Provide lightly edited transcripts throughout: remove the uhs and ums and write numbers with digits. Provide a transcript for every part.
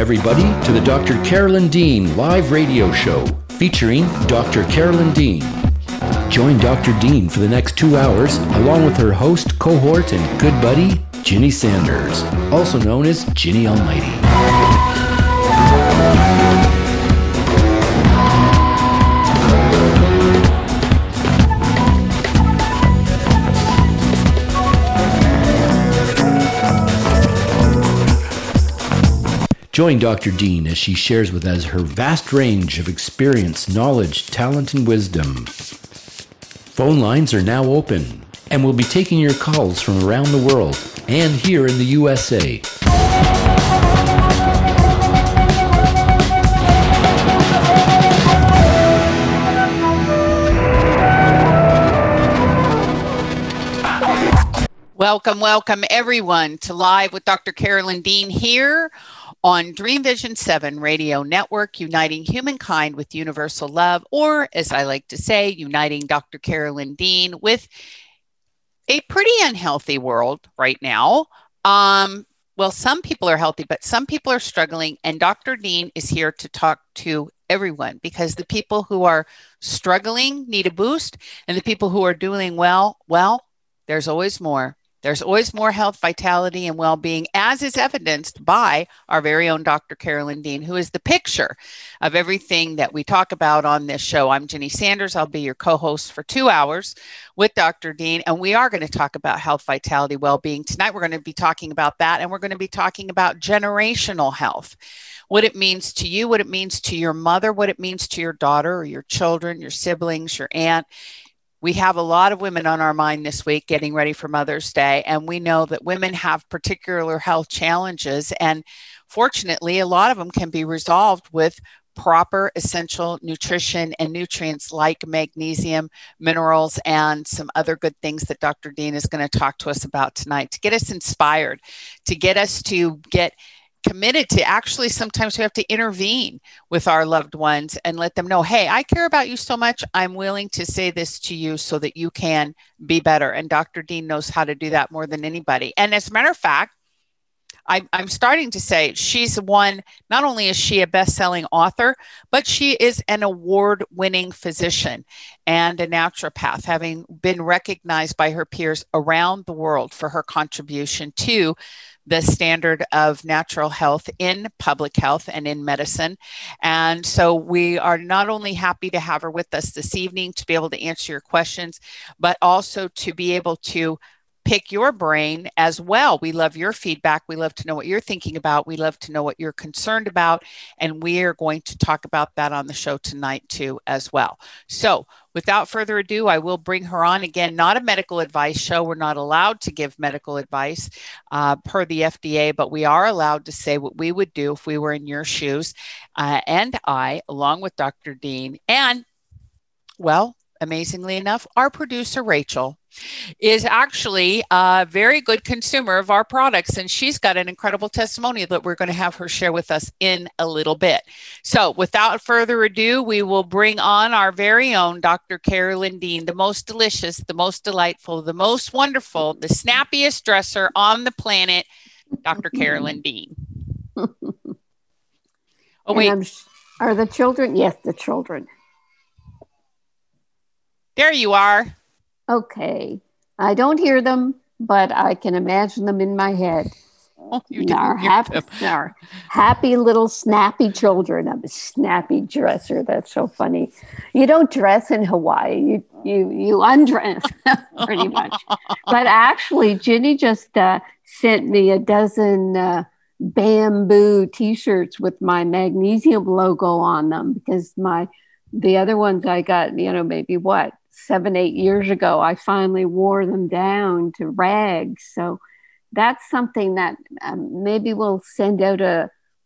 everybody, to the Dr. Carolyn Dean live radio show featuring Dr. Carolyn Dean. Join Dr. Dean for the next 2 hours along with her host, cohort, and good buddy, Ginny Sanders, also known as Ginny Almighty. Join Dr. Dean as she shares with us her vast range of experience, knowledge, talent, and wisdom. Phone lines are now open, and we'll be taking your calls from around the world and here in the USA. Welcome everyone to Live with Dr. Carolyn Dean here on Dream Vision 7 Radio Network, uniting humankind with universal love, or as I like to say, uniting Dr. Carolyn Dean with a pretty unhealthy world right now. Well, some people are healthy, but some people are struggling, and Dr. Dean is here to talk to everyone, because the people who are struggling need a boost, and the people who are doing well, there's always more. There's always more health, vitality, and well-being, as is evidenced by our very own Dr. Carolyn Dean, who is the picture of everything that we talk about on this show. I'm Ginny Sanders. I'll be your co-host for 2 hours with Dr. Dean, and we are going to talk about health, vitality, well-being. Tonight, we're going to be talking about that, and we're going to be talking about generational health, what it means to you, what it means to your mother, what it means to your daughter or your children, your siblings, your aunt. We have a lot of women on our mind this week getting ready for Mother's Day, and we know that women have particular health challenges, and fortunately, a lot of them can be resolved with proper essential nutrition and nutrients like magnesium, minerals, and some other good things that Dr. Dean is going to talk to us about tonight to get us inspired, to get us to get committed to. Actually, sometimes we have to intervene with our loved ones and let them know, hey, I care about you so much. I'm willing to say this to you so that you can be better. And Dr. Dean knows how to do that more than anybody. And as a matter of fact, I'm starting to say she's one, not only is she a best-selling author, but she is an award-winning physician and a naturopath, having been recognized by her peers around the world for her contribution to the standard of natural health in public health and in medicine. And so we are not only happy to have her with us this evening to be able to answer your questions, but also to be able to pick your brain as well. We love your feedback. We love to know what you're thinking about. We love to know what you're concerned about. And we are going to talk about that on the show tonight too, as well. So without further ado, I will bring her on. Again, not a medical advice show. We're not allowed to give medical advice per the FDA, but we are allowed to say what we would do if we were in your shoes. And I, along with Dr. Dean, and, well, amazingly enough, our producer, Rachel, is actually a very good consumer of our products, and she's got an incredible testimony that we're going to have her share with us in a little bit. So without further ado, we will bring on our very own Dr. Carolyn Dean, the most delicious, the most delightful, the most wonderful, the snappiest dresser on the planet, Dr. Carolyn Dean. Oh, wait. Are the children? Yes, the children. There you are. Okay. I don't hear them, but I can imagine them in my head. Oh, our happy little snappy children. I'm a snappy dresser. That's so funny. You don't dress in Hawaii. You undress pretty much. But actually, Ginny just sent me a dozen bamboo T-shirts with my magnesium logo on them, because the other ones I got, maybe 7-8 years ago, I finally wore them down to rags. So that's something that maybe we'll send out a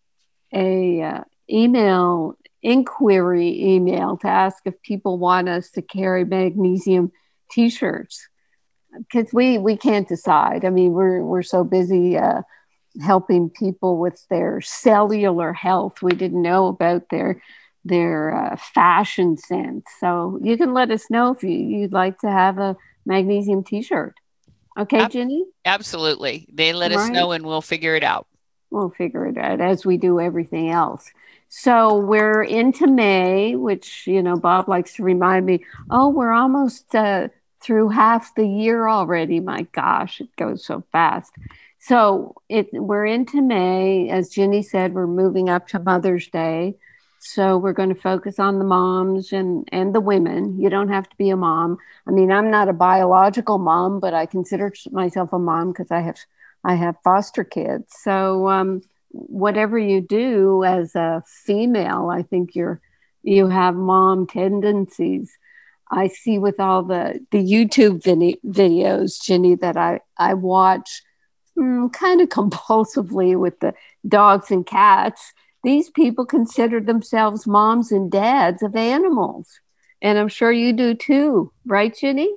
inquiry email to ask if people want us to carry magnesium T-shirts, because we can't decide. I mean, we're so busy helping people with their cellular health. We didn't know about their fashion sense. So you can let us know if you'd like to have a magnesium T-shirt. Okay, Ginny? Absolutely. They let us know and we'll figure it out. We'll figure it out as we do everything else. So we're into May, which, Bob likes to remind me, oh, we're almost through half the year already. My gosh, it goes so fast. So we're into May. As Ginny said, we're moving up to Mother's Day. So we're going to focus on the moms and the women. You don't have to be a mom. I mean, I'm not a biological mom, but I consider myself a mom because I have foster kids. So whatever you do as a female, I think you have mom tendencies. I see with all the YouTube videos, Ginny, that I watch kind of compulsively with the dogs and cats. These people consider themselves moms and dads of animals. And I'm sure you do too, right, Ginny?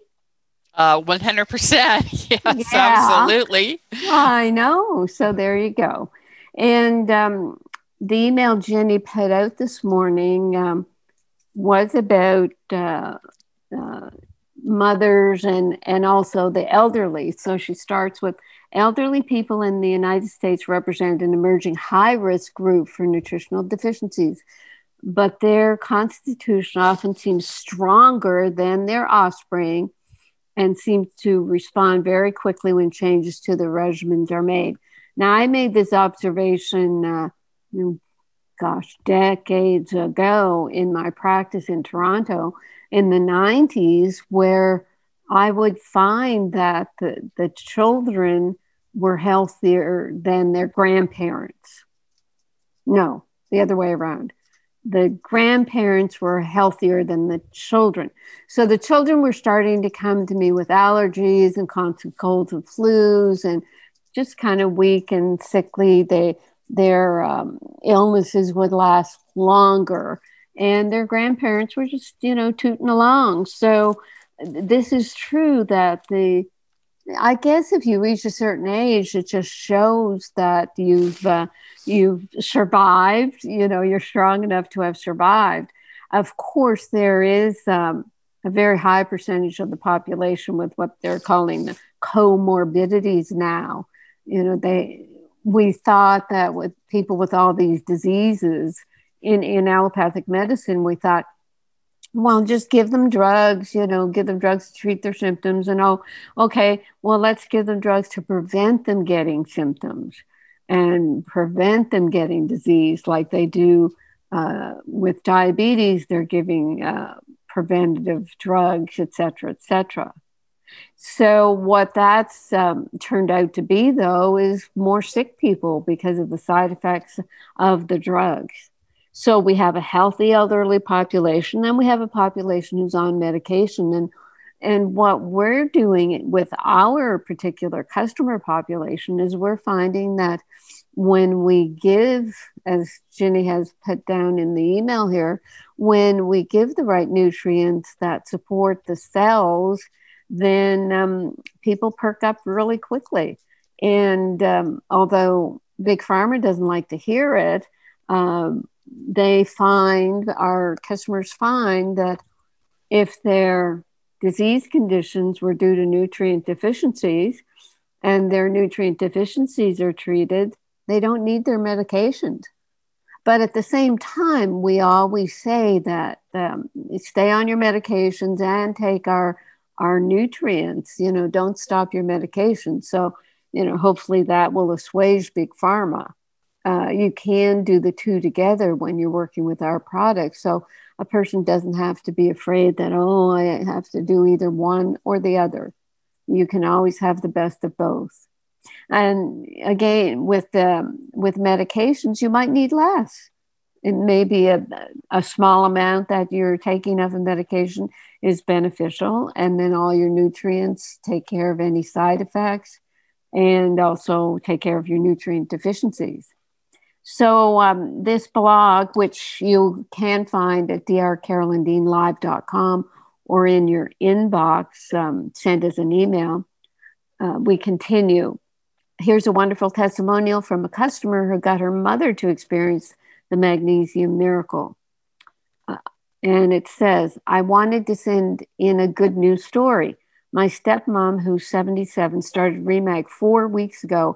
100%. Yes, Yeah. absolutely. I know. So there you go. And the email Ginny put out this morning was about mothers and also the elderly. So she starts with elderly people in the United States represent an emerging high-risk group for nutritional deficiencies, but their constitution often seems stronger than their offspring and seem to respond very quickly when changes to the regimens are made. Now, I made this observation, decades ago in my practice in Toronto in the 90s, where I would find that the children were healthier than their grandparents. No, the other way around. The grandparents were healthier than the children. So the children were starting to come to me with allergies and constant colds and flus and just kind of weak and sickly. Their illnesses would last longer. And their grandparents were just, tooting along. So this is true that I guess if you reach a certain age, it just shows that you've survived, you're strong enough to have survived. Of course, there is a very high percentage of the population with what they're calling the comorbidities now. We thought that with people with all these diseases in allopathic medicine, we thought, well, just give them drugs, give them drugs to treat their symptoms. And let's give them drugs to prevent them getting symptoms and prevent them getting disease like they do with diabetes. They're giving preventative drugs, et cetera, et cetera. So what that's turned out to be, though, is more sick people because of the side effects of the drugs. So we have a healthy elderly population, and we have a population who's on medication. And what we're doing with our particular customer population is we're finding that when we give, as Ginny has put down in the email here, when we give the right nutrients that support the cells, then people perk up really quickly. And although Big Pharma doesn't like to hear it, our customers find that if their disease conditions were due to nutrient deficiencies and their nutrient deficiencies are treated, they don't need their medications. But at the same time, we always say that stay on your medications and take our nutrients, don't stop your medication. So, hopefully that will assuage Big Pharma. You can do the two together when you're working with our products. So a person doesn't have to be afraid that, I have to do either one or the other. You can always have the best of both. And again, with medications, you might need less. It may be a small amount that you're taking of a medication is beneficial, and then all your nutrients take care of any side effects and also take care of your nutrient deficiencies. So this blog, which you can find at drcarolyndeanlive.com or in your inbox, send us an email. We continue. Here's a wonderful testimonial from a customer who got her mother to experience the magnesium miracle. And it says, I wanted to send in a good news story. My stepmom, who's 77, started Remag 4 weeks ago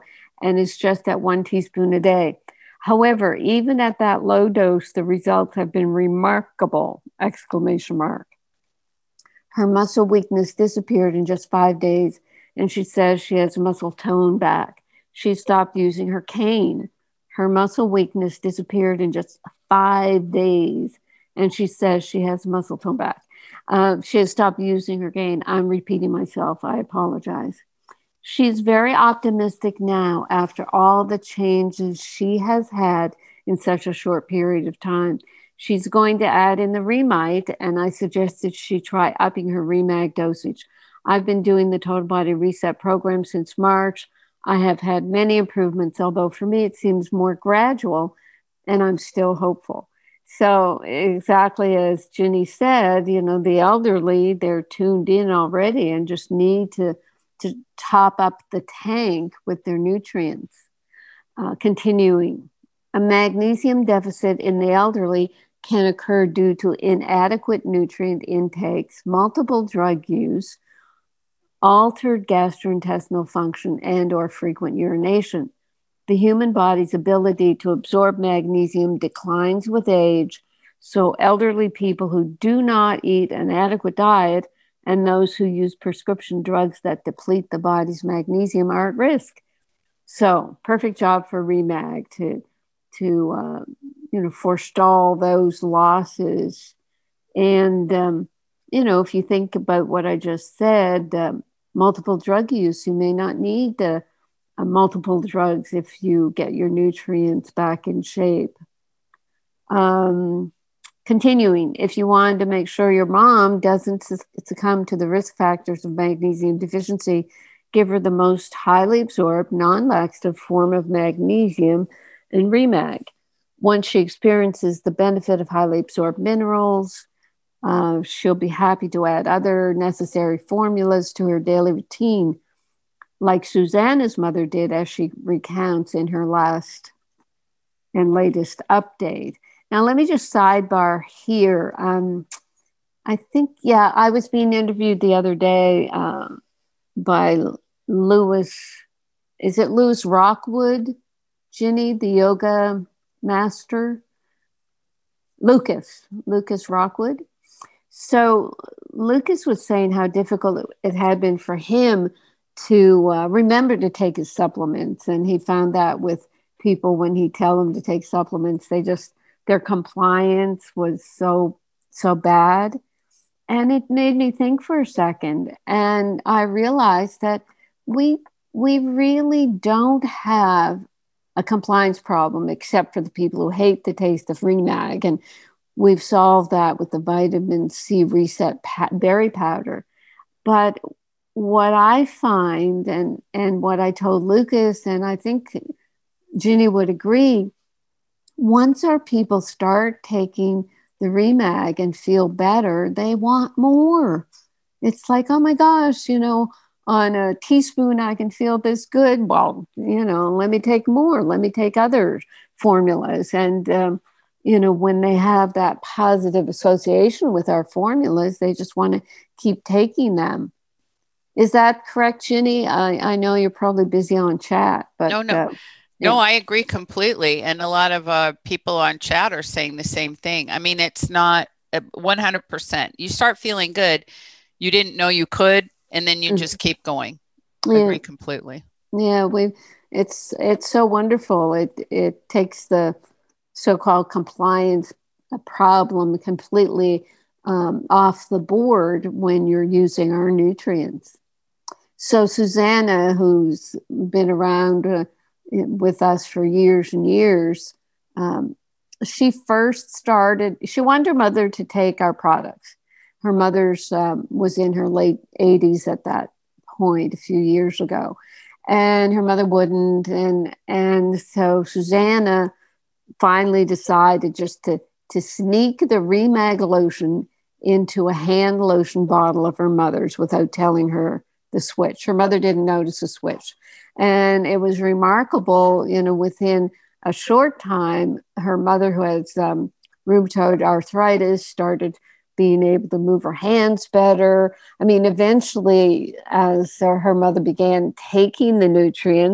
and it's just at 1 teaspoon a day. However, even at that low dose, the results have been remarkable! Exclamation mark. Her muscle weakness disappeared in just 5 days, and she says she has muscle tone back. She stopped using her cane. Her muscle weakness disappeared in just 5 days, and she says she has muscle tone back. She has stopped using her cane. I'm repeating myself. I apologize. She's very optimistic now after all the changes she has had in such a short period of time. She's going to add in the Remite, and I suggested she try upping her Remag dosage. I've been doing the Total Body Reset program since March. I have had many improvements, although for me it seems more gradual, and I'm still hopeful. So exactly as Ginny said, the elderly, they're tuned in already and just need to top up the tank with their nutrients. Continuing, a magnesium deficit in the elderly can occur due to inadequate nutrient intakes, multiple drug use, altered gastrointestinal function, and or frequent urination. The human body's ability to absorb magnesium declines with age, so elderly people who do not eat an adequate diet and those who use prescription drugs that deplete the body's magnesium are at risk. So, perfect job for Remag to forestall those losses. And if you think about what I just said, multiple drug use, you may not need multiple drugs if you get your nutrients back in shape. Continuing, if you wanted to make sure your mom doesn't succumb to the risk factors of magnesium deficiency, give her the most highly absorbed, non-laxative form of magnesium in Remag. Once she experiences the benefit of highly absorbed minerals, she'll be happy to add other necessary formulas to her daily routine, like Susanna's mother did, as she recounts in her last and latest update. Now, let me just sidebar here. I think, I was being interviewed the other day by Lewis. Is it Lewis Rockwood, Ginny, the yoga master? Lucas Rockwood. So Lucas was saying how difficult it had been for him to remember to take his supplements. And he found that with people, when he tell them to take supplements, their compliance was so bad. And it made me think for a second. And I realized that we really don't have a compliance problem, except for the people who hate the taste of Remag. And we've solved that with the vitamin C reset berry powder. But what I find, and what I told Lucas, and I think Ginny would agree, once our people start taking the Remag and feel better, they want more. It's like, oh my gosh, on a teaspoon, I can feel this good. Well, let me take more. Let me take other formulas. And, when they have that positive association with our formulas, they just want to keep taking them. Is that correct, Ginny? I know you're probably busy on chat, but no. No, I agree completely. And a lot of people on chat are saying the same thing. I mean, it's not 100%. You start feeling good. You didn't know you could, and then you just keep going. I agree completely. Yeah, it's so wonderful. It takes the so-called compliance problem completely off the board when you're using our nutrients. So Susanna, who's been around with us for years and years, she wanted her mother to take our products. Her mother's was in her late 80s at that point, a few years ago, and her mother wouldn't. And so Susanna finally decided just to sneak the Remag lotion into a hand lotion bottle of her mother's without telling her the switch. Her mother didn't notice the switch. And it was remarkable, within a short time, her mother, who has rheumatoid arthritis, started being able to move her hands better. I mean, eventually, as her mother began taking the nutrients,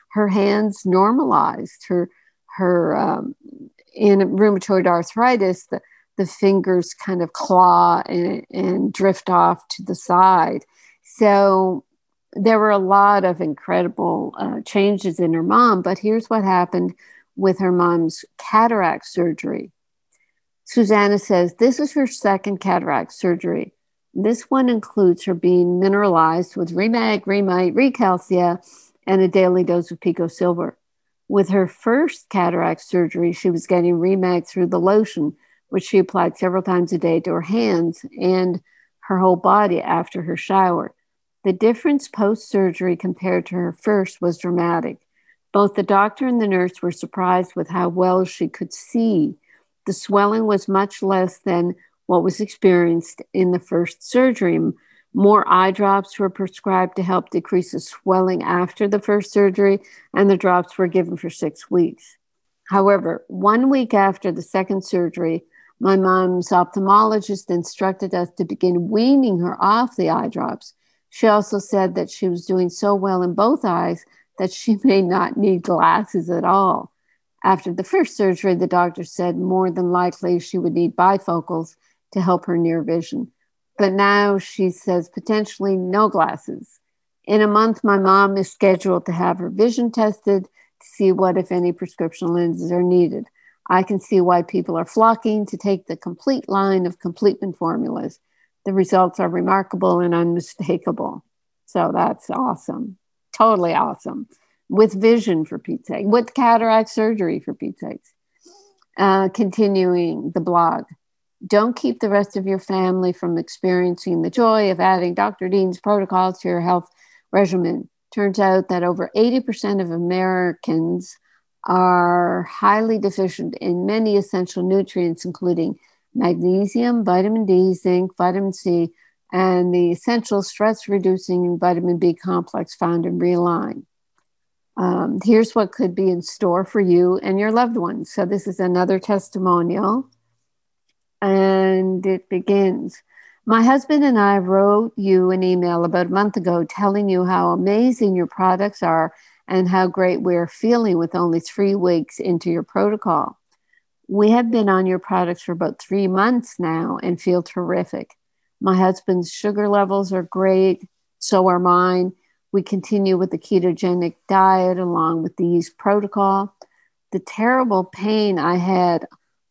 Her hands normalized. Her in rheumatoid arthritis, the fingers kind of claw and drift off to the side. So there were a lot of incredible changes in her mom. But here's what happened with her mom's cataract surgery. Susanna says, this is her second cataract surgery. This one includes her being mineralized with Remag, Remite, Recalcia, and a daily dose of Pico Silver. With her first cataract surgery, she was getting Remag through the lotion, which she applied several times a day to her hands and her whole body after her shower. The difference post-surgery compared to her first was dramatic. Both the doctor and the nurse were surprised with how well she could see. The swelling was much less than what was experienced in the first surgery. More eye drops were prescribed to help decrease the swelling after the first surgery, and the drops were given for 6 weeks. However, 1 week after the second surgery, my mom's ophthalmologist instructed us to begin weaning her off the eye drops. She also said that she was doing so well in both eyes that she may not need glasses at all. After the first surgery, the doctor said more than likely she would need bifocals to help her near vision. But now she says potentially no glasses. In a month, my mom is scheduled to have her vision tested to see what, if any, prescription lenses are needed. I can see why people are flocking to take the complete line of Completeman formulas. The results are remarkable and unmistakable. So that's awesome. Totally awesome. With vision, for Pete's sake. With cataract surgery, for Pete's sake. Continuing the blog. Don't keep the rest of your family from experiencing the joy of adding Dr. Dean's protocols to your health regimen. Turns out that over 80% of Americans are highly deficient in many essential nutrients, including magnesium, vitamin D, zinc, vitamin C, and the essential stress-reducing vitamin B complex found in Realign. Here's what could be in store for you and your loved ones. So this is another testimonial. And it begins. My husband and I wrote you an email about a month ago telling you how amazing your products are and how great we're feeling with only 3 weeks into your protocol. We have been on your products for about 3 months now and feel terrific. My husband's sugar levels are great. So are mine. We continue with the ketogenic diet along with the yeast protocol. The terrible pain I had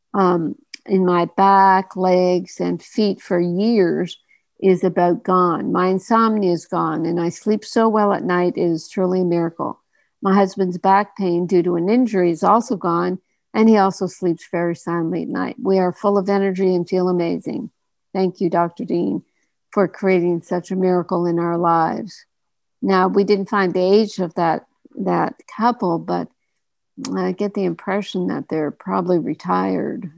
in my back, legs, and feet for years is about gone. My insomnia is gone, and I sleep so well at night. It is truly a miracle. My husband's back pain due to an injury is also gone, and he also sleeps very soundly at night. We are full of energy and feel amazing. Thank you, Dr. Dean, for creating such a miracle in our lives. Now, we didn't find the age of that couple, but I get the impression that they're probably retired.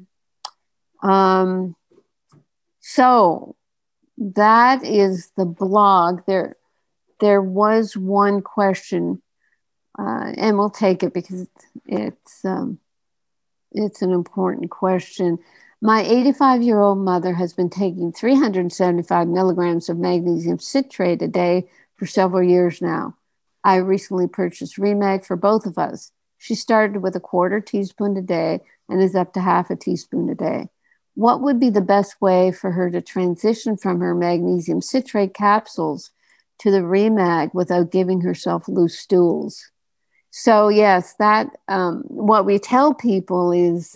So that is the blog. There was one question, and we'll take it because it's an important question. My 85-year-old mother has been taking 375 milligrams of magnesium citrate a day for several years now. I recently purchased Remag for both of us. She started with a 1/4 teaspoon a day and is up to 1/2 teaspoon a day. What would be the best way for her to transition from her magnesium citrate capsules to the Remag without giving herself loose stools? So yes, that what we tell people is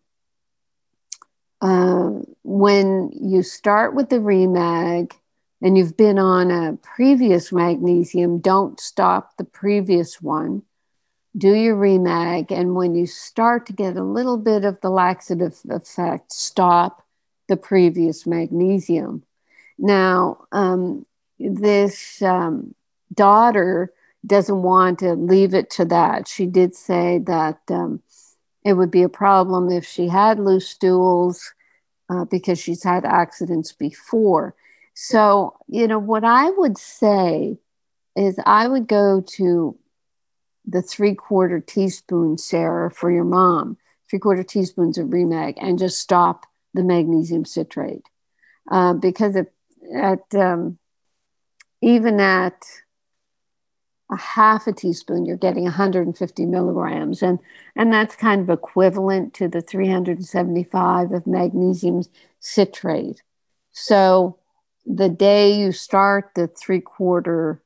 when you start with the Remag and you've been on a previous magnesium, don't stop the previous one. Do your Remag, and when you start to get a little bit of the laxative effect, stop the previous magnesium. Now, this daughter doesn't want to leave it to that. She did say that it would be a problem if she had loose stools because she's had accidents before. So, what I would say is I would go to the 3/4 teaspoon, Sarah, for your mom, 3/4 teaspoons of Remag, and just stop the magnesium citrate. Because even at a half a teaspoon, you're getting 150 milligrams. And that's kind of equivalent to the 375 of magnesium citrate. So the day you start the 3/4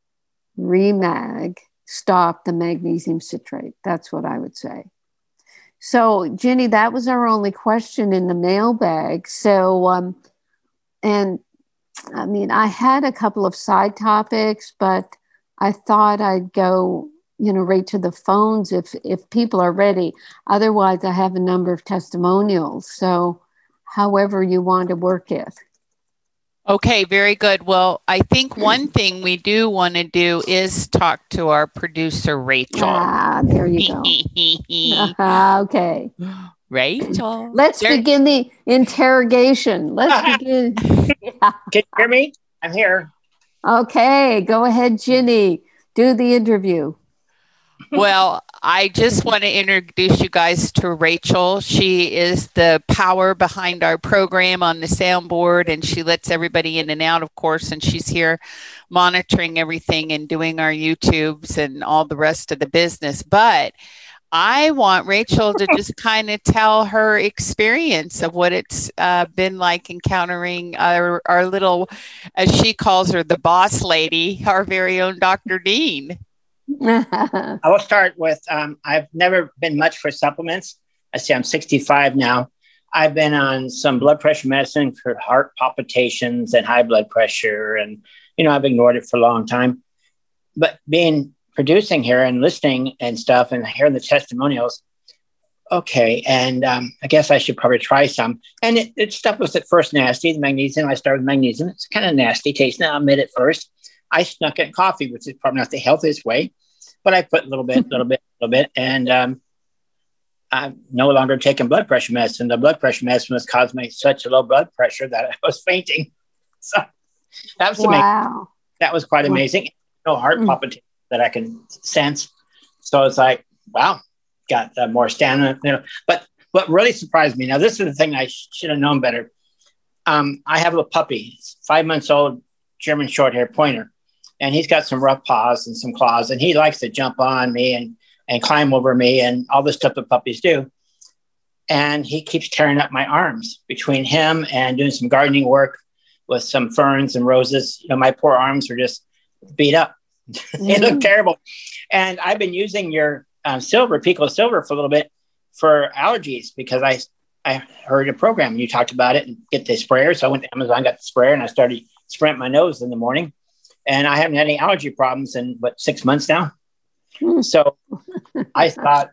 Remag, stop the magnesium citrate. That's what I would say. So, Ginny, that was our only question in the mailbag. So, and I mean, I had a couple of side topics, but I thought I'd go, right to the phones if people are ready. Otherwise, I have a number of testimonials. So, however you want to work it. Okay, very good. Well, I think one thing we do want to do is talk to our producer, Rachel. There you go. Okay. Rachel. Let's begin the interrogation. Let's begin. Yeah. Can you hear me? I'm here. Okay, go ahead, Ginny. Do the interview. Well, I just want to introduce you guys to Rachel. She is the power behind our program on the soundboard, and she lets everybody in and out, of course, and she's here monitoring everything and doing our YouTubes and all the rest of the business. But I want Rachel to just kind of tell her experience of what it's been like encountering our little, as she calls her, the boss lady, our very own Dr. Dean. I will start with, I've never been much for supplements. I say I'm 65 now. I've been on some blood pressure medicine for heart palpitations and high blood pressure. And, I've ignored it for a long time. But producing here and listening and stuff and hearing the testimonials, okay. And I guess I should probably try some. And it stuff was at first nasty, the magnesium. I started with magnesium. It's kind of nasty tasting. I'll admit it first. I snuck in coffee, which is probably not the healthiest way, but I put a little bit. And I'm no longer taking blood pressure medicine. The blood pressure medicine was causing me such a low blood pressure that I was fainting. So that was amazing. That was quite amazing. No heart palpitation that I can sense. So it's like, wow, got more stamina. But what really surprised me, now this is the thing I should have known better. I have a puppy, 5 months old, German short hair pointer. And he's got some rough paws and some claws, and he likes to jump on me and climb over me and all the stuff that puppies do. And he keeps tearing up my arms between him and doing some gardening work with some ferns and roses. My poor arms are just beat up. They look terrible. And I've been using your silver, Pico Silver, for a little bit for allergies because I heard a program. You talked about it and get the sprayer. So I went to Amazon, got the sprayer, and I started spraying my nose in the morning. And I haven't had any allergy problems in 6 months now. So I thought,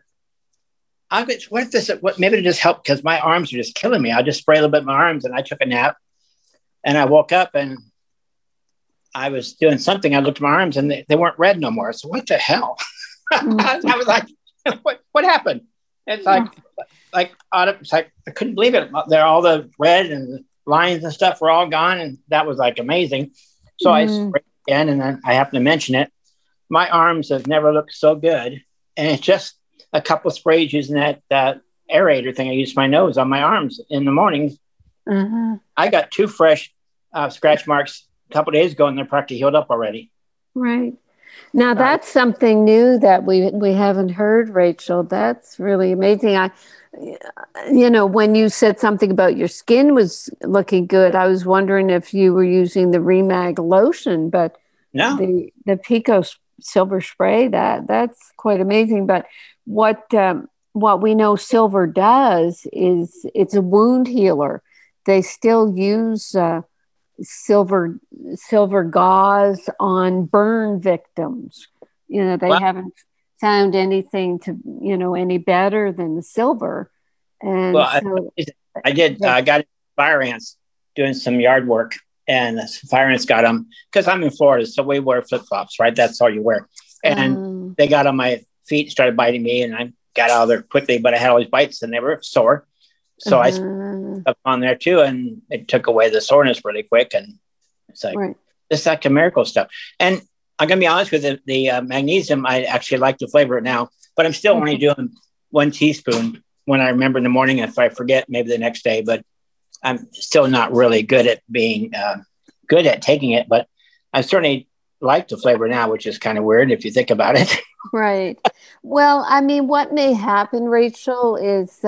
maybe to just help because my arms are just killing me. I'll just spray a little bit in my arms. And I took a nap and I woke up and I was doing something. I looked at my arms and they weren't red no more. So what the hell? I was like, what happened? It's like I couldn't believe it. All the red and the lines and stuff were all gone. And that was like amazing. So I sprayed again, and then I happen to mention it. My arms have never looked so good. And it's just a couple of sprays using that aerator thing. I use my nose on my arms in the mornings. I got 2 fresh scratch marks a couple of days ago, and they're practically healed up already. Right. Now, that's something new that we haven't heard, Rachel. That's really amazing. When you said something about your skin was looking good, I was wondering if you were using the Remag lotion, but no, the Pico Silver spray, that's quite amazing. But what we know silver does is it's a wound healer. They still use silver gauze on burn victims. They haven't found anything to any better than the silver. And I did. I got fire ants doing some yard work, and fire ants got them because I'm in Florida, so we wear flip flops, right? That's all you wear. And they got on my feet, started biting me, and I got out of there quickly. But I had all these bites, and they were sore. So I up on there too, and it took away the soreness really quick. And it's like it's like a miracle stuff. And I'm gonna be honest with you, the magnesium, I actually like to flavor it now, but I'm still only doing 1 teaspoon when I remember in the morning. If I forget, maybe the next day. But I'm still not really good at being good at taking it. But I certainly like the flavor now, which is kind of weird if you think about it. Right. Well, I mean, what may happen, Rachel, is,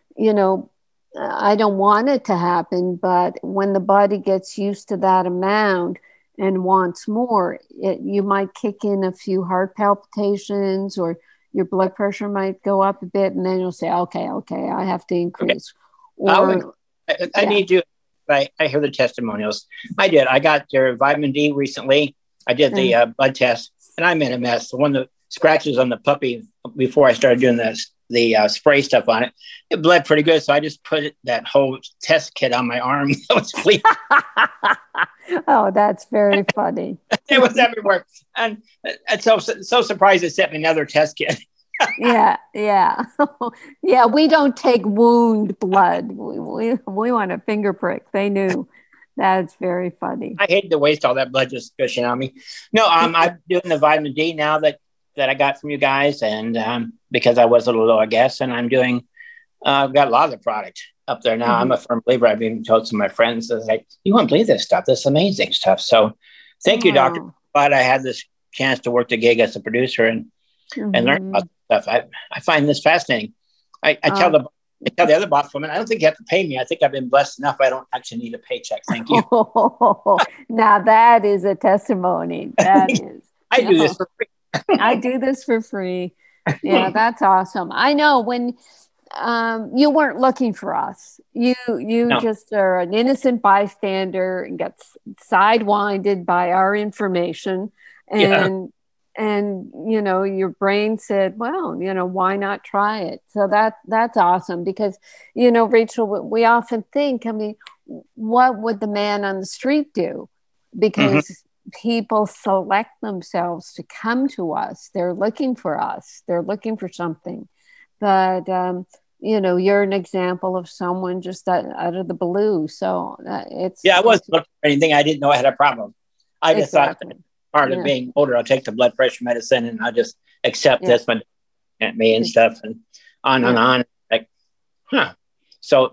I don't want it to happen, but when the body gets used to that amount and wants more, you might kick in a few heart palpitations, or your blood pressure might go up a bit, and then you'll say, okay, I have to increase. Okay. Or I need to. I hear the testimonials. I did. I got their vitamin D recently. I did the blood test, and I'm in a mess. The one that scratches on the puppy before I started doing the spray stuff on it, it bled pretty good. So I just put that whole test kit on my arm. That was bleeding. Oh, that's very funny. It was everywhere, and so surprised they sent me another test kit. Yeah. Yeah, we don't take wound blood. We want a finger prick. They knew. That's very funny. I hate to waste all that blood just gushing on me. No, I'm doing the vitamin D now that I got from you guys, and because I was a little low, I guess, and I'm doing. I've got a lot of the product up there now. Mm-hmm. I'm a firm believer. I've even told some of my friends, like, you won't believe this stuff. This is amazing stuff. So, thank you, Doctor. Glad I had this chance to work the gig as a producer and learn about stuff. I find this fascinating. I tell the other boss woman, I don't think you have to pay me. I think I've been blessed enough. I don't actually need a paycheck. Thank you. Now that is a testimony. That is. I do this for free. I do this for free. Yeah, that's awesome. I know when you weren't looking for us. You just are an innocent bystander and got sidewinded by our information. And your brain said, well, why not try it? So that's awesome because, Rachel, we often think, I mean, what would the man on the street do? Because people select themselves to come to us. They're looking for us. They're looking for something. But, you're an example of someone just out of the blue. So it's... Yeah, I wasn't looking for anything. I didn't know I had a problem. I just thought that part of being older, I'll take the blood pressure medicine and I'll just accept this one at me and stuff and on and on. Like, So,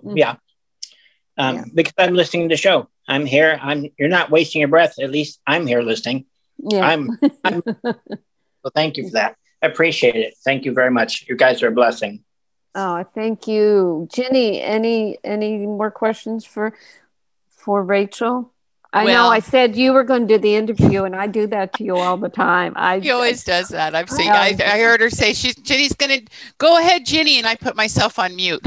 because I'm listening to the show. I'm here. You're not wasting your breath. At least I'm here listening. Yeah. So thank you for that. I appreciate it. Thank you very much. You guys are a blessing. Oh, thank you. Jenny, any more questions for Rachel? I know I said you were going to do the interview, and I do that to you all the time. He always does that. I've seen. I heard her say Jenny's going to go ahead, Jenny, and I put myself on mute.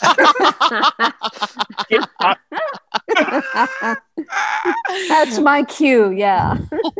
That's my cue. Yeah.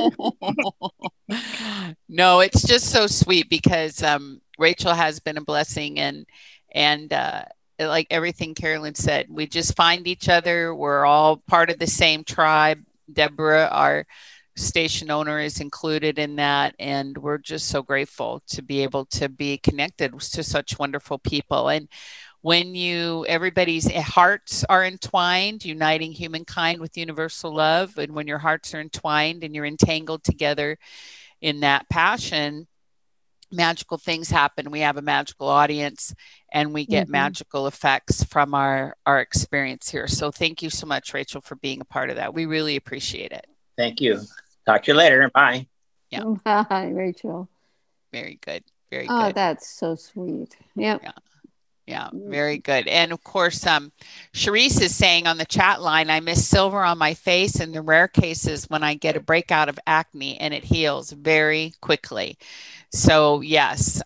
No, it's just so sweet because Rachel has been a blessing, and like everything Carolyn said, we just find each other. We're all part of the same tribe. Deborah, our station owner, is included in that. And we're just so grateful to be able to be connected to such wonderful people. And when everybody's hearts are entwined, uniting humankind with universal love, and when your hearts are entwined and you're entangled together in that passion, magical things happen. We have a magical audience and we get magical effects from our experience here. So thank you so much, Rachel, for being a part of that. We really appreciate it. Thank you. Talk to you later. Bye. Yeah. Bye, Rachel. Very good. Very good. Oh, that's so sweet. Yep. Yeah. Yeah, very good. And of course, Charisse is saying on the chat line, I miss silver on my face in the rare cases when I get a breakout of acne and it heals very quickly. So yes,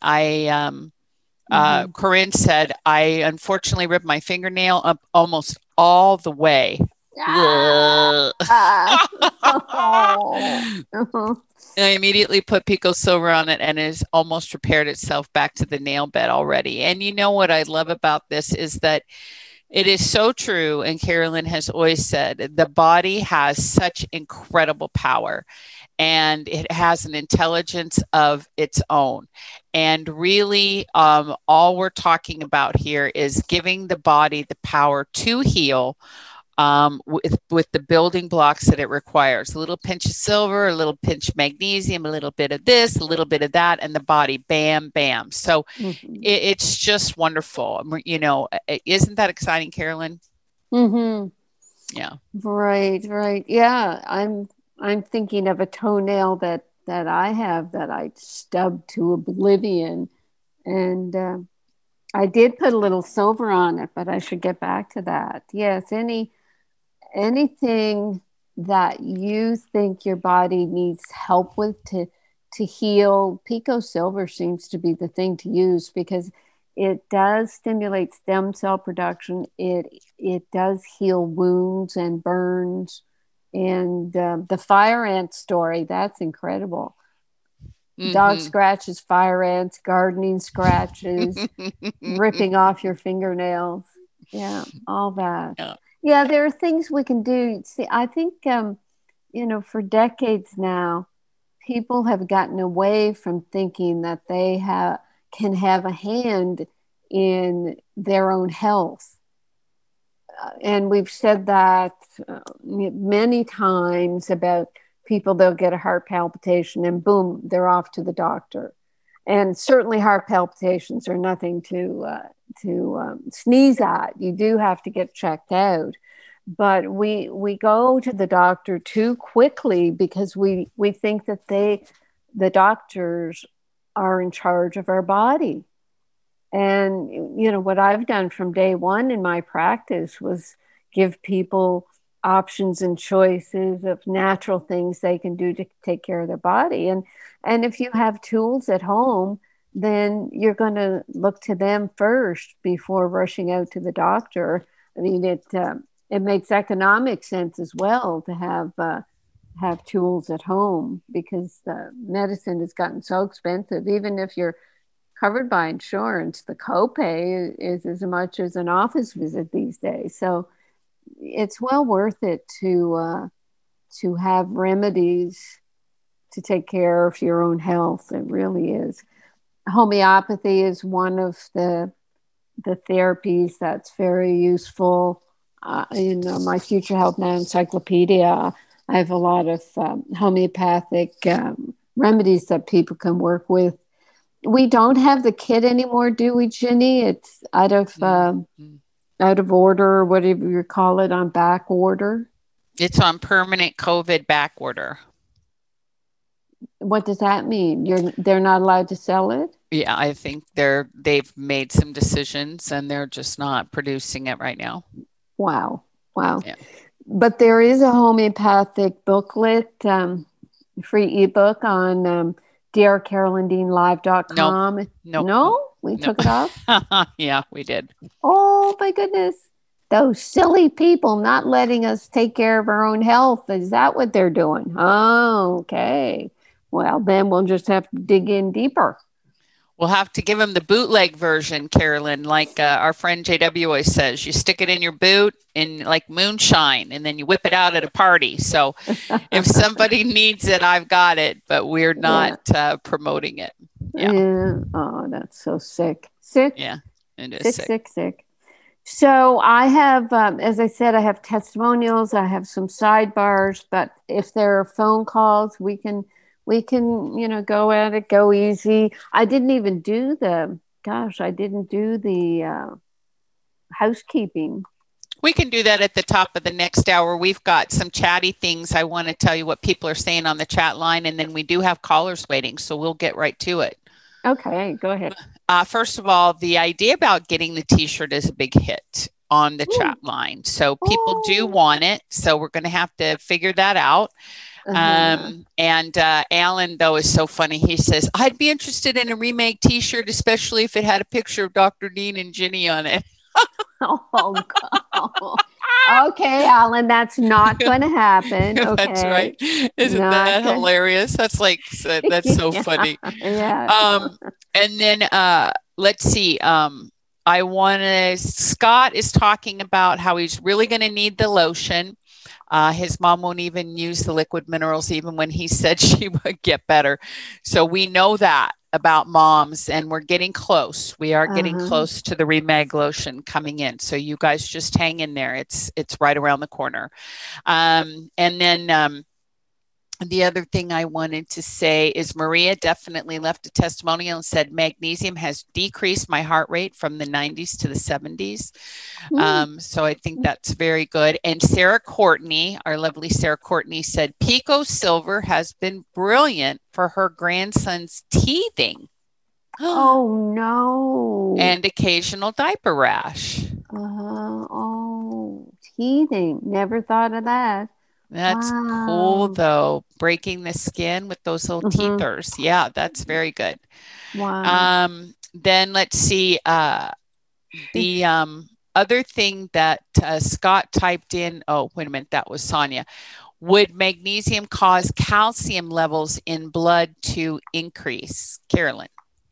Corinne said, I unfortunately ripped my fingernail up almost all the way. And I immediately put Pico Silver on it and it's almost repaired itself back to the nail bed already. And you know what I love about this is that it is so true. And Carolyn has always said the body has such incredible power and it has an intelligence of its own. And really, all we're talking about here is giving the body the power to heal with the building blocks that it requires. A little pinch of silver, a little pinch of magnesium, a little bit of this, a little bit of that, and the body, bam, bam. So it's just wonderful. Isn't that exciting, Carolyn? Mm-hmm. Yeah. Right. Yeah. I'm thinking of a toenail that I have that I stubbed to oblivion, and I did put a little silver on it, but I should get back to that. Yes, anything that you think your body needs help with to heal, Pico Silver seems to be the thing to use because it does stimulate stem cell production. It does heal wounds and burns. And the fire ant story, that's incredible. Mm-hmm. Dog scratches, fire ants, gardening scratches, ripping off your fingernails. Yeah, all that. Yeah, there are things we can do. See, I think, for decades now, people have gotten away from thinking that they can have a hand in their own health. And we've said that many times about people, they'll get a heart palpitation and boom, they're off to the doctor. And certainly heart palpitations are nothing to sneeze at. You do have to get checked out. But we go to the doctor too quickly because we think that the doctors are in charge of our body. And, what I've done from day one in my practice was give people options and choices of natural things they can do to take care of their body. And if you have tools at home, then you're going to look to them first before rushing out to the doctor. I mean, it makes economic sense as well to have tools at home because the medicine has gotten so expensive. Even if you're covered by insurance, the copay is as much as an office visit these days. So it's well worth it to have remedies to take care of your own health. It really is. Homeopathy is one of the therapies that's very useful. In my Future Health Now encyclopedia, I have a lot of homeopathic remedies that people can work with. We don't have the kit anymore, do we, Ginny? It's out of order, or whatever you call it, on back order. It's on permanent COVID back order. What does that mean? They're not allowed to sell it? Yeah, I think they've made some decisions and they're just not producing it right now. Wow. Yeah. But there is a homeopathic booklet, free ebook on drcarolyndeanlive.com. Nope. No? We took it off? Yeah, we did. Oh, my goodness. Those silly people not letting us take care of our own health. Is that what they're doing? Oh, okay. Well, then we'll just have to dig in deeper. We'll have to give them the bootleg version, Carolyn, like our friend JW always says. You stick it in your boot in like moonshine, and then you whip it out at a party. So if somebody needs it, I've got it, but we're not promoting it. Yeah. Oh, that's so sick. Sick? Yeah, it is sick. So I have, as I said, I have testimonials. I have some sidebars, but if there are phone calls, we can, go at it, go easy. I didn't even do the housekeeping. We can do that at the top of the next hour. We've got some chatty things. I want to tell you what people are saying on the chat line, and then we do have callers waiting, so we'll get right to it. Okay, go ahead. First of all, the idea about getting the t-shirt is a big hit on the chat line. So people do want it. So we're going to have to figure that out. And Alan, though, is so funny. He says, I'd be interested in a remake t-shirt, especially if it had a picture of Dr. Dean and Ginny on it. Oh, God. Okay, Alan, that's not going to happen. Okay. That's right. Isn't that hilarious? That's like, that's so funny. Yeah. And then let's see. Scott is talking about how he's really going to need the lotion. His mom won't even use the liquid minerals, even when he said she would get better. So we know that about moms, and we're getting close. We are getting close to the Remag lotion coming in. So you guys just hang in there. It's right around the corner. And then The other thing I wanted to say is Maria definitely left a testimonial and said magnesium has decreased my heart rate from the 90s to the 70s. So I think that's very good. And Sarah Courtney, our lovely Sarah Courtney, said Pico Silver has been brilliant for her grandson's teething. Oh, no. And occasional diaper rash. Oh, teething. Never thought of that. That's cool, though. Breaking the skin with those little teethers. Yeah, that's very good. Wow. Then let's see. The other thing that Scott typed in. Oh, wait a minute. That was Sonia. Would magnesium cause calcium levels in blood to increase? Carolyn.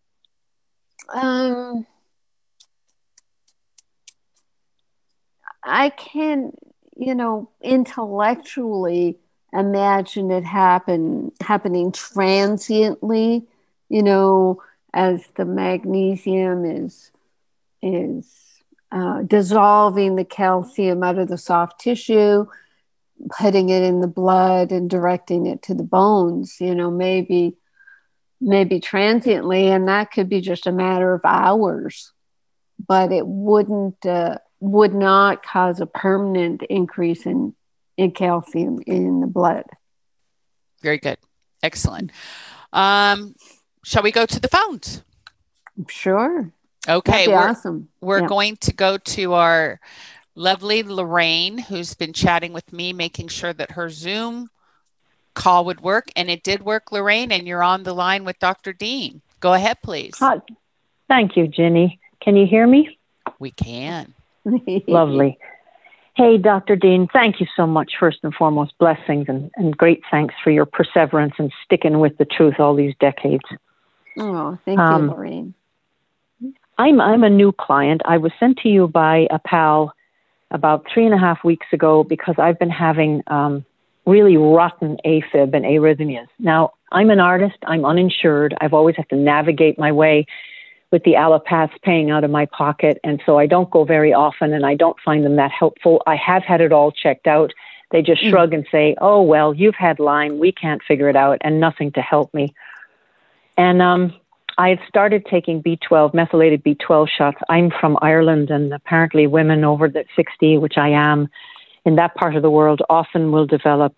I can, intellectually imagine it happening transiently, as the magnesium is dissolving the calcium out of the soft tissue, putting it in the blood and directing it to the bones, maybe transiently, and that could be just a matter of hours, but it would not cause a permanent increase in calcium in the blood. Very good. Excellent. Shall we go to the phones? Sure. Okay. Awesome. We're going to go to our lovely Lorraine, who's been chatting with me, making sure that her Zoom call would work, and it did work, Lorraine, and you're on the line with Dr. Dean. Go ahead, please. Hi. Thank you, Ginny. Can you hear me? We can. Lovely. Hey, Dr. Dean, thank you so much. First and foremost, blessings and great thanks for your perseverance and sticking with the truth all these decades. Oh, thank you, Lorraine. I'm a new client. I was sent to you by a pal about 3.5 weeks ago because I've been having really rotten AFib and arrhythmias. Now, I'm an artist. I'm uninsured. I've always had to navigate my way with the allopaths paying out of my pocket. And so I don't go very often and I don't find them that helpful. I have had it all checked out. They just shrug and say, oh, well, you've had Lyme. We can't figure it out, and nothing to help me. And I had started taking B12, methylated B12 shots. I'm from Ireland, and apparently women over the 60, which I am, in that part of the world often will develop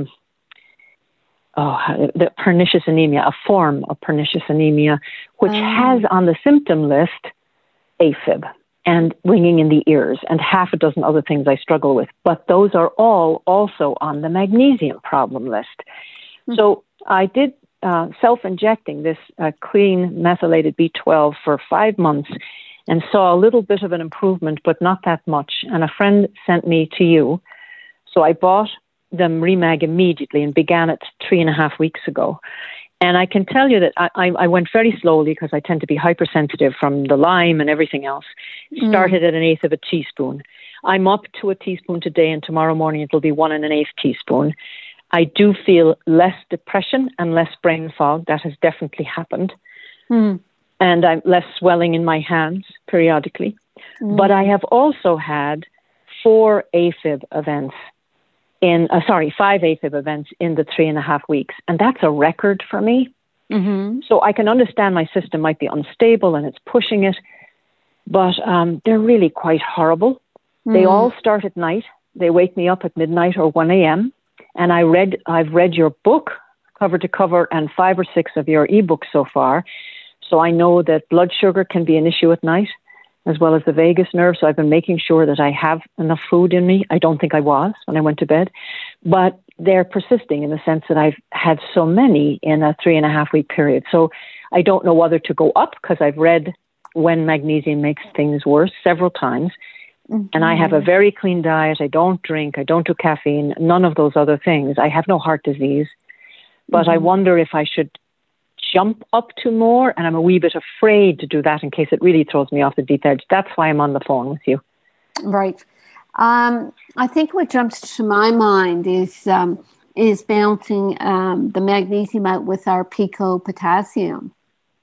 the pernicious anemia, a form of pernicious anemia, which has on the symptom list AFib and ringing in the ears and half a dozen other things I struggle with. But those are all also on the magnesium problem list. So I did self-injecting this clean methylated B12 for 5 months and saw a little bit of an improvement, but not that much. And a friend sent me to you. So I bought the Remag immediately and began it 3.5 weeks ago. And I can tell you that I went very slowly because I tend to be hypersensitive from the Lyme and everything else. Started at 1/8 of a teaspoon. I'm up to a teaspoon today, and tomorrow morning it'll be 1 1/8 teaspoon. I do feel less depression and less brain fog. That has definitely happened. And I'm less swelling in my hands periodically. But I have also had 4 AFib events 5 AFib events in the 3.5 weeks. And that's a record for me. So I can understand my system might be unstable and it's pushing it, but they're really quite horrible. They all start at night. They wake me up at midnight or 1 a.m. And I've read your book cover to cover and 5 or 6 of your ebooks so far. So I know that blood sugar can be an issue at night, as well as the vagus nerve. So I've been making sure that I have enough food in me. I don't think I was when I went to bed, but they're persisting in the sense that I've had so many in a 3.5 week period. So I don't know whether to go up because I've read When Magnesium Makes Things Worse several times. And I have a very clean diet. I don't drink. I don't do caffeine, none of those other things. I have no heart disease, but I wonder if I should jump up to more, and I'm a wee bit afraid to do that in case it really throws me off the deep edge. That's why I'm on the phone with you. Right. I think what jumps to my mind is balancing the magnesium out with our Pico potassium.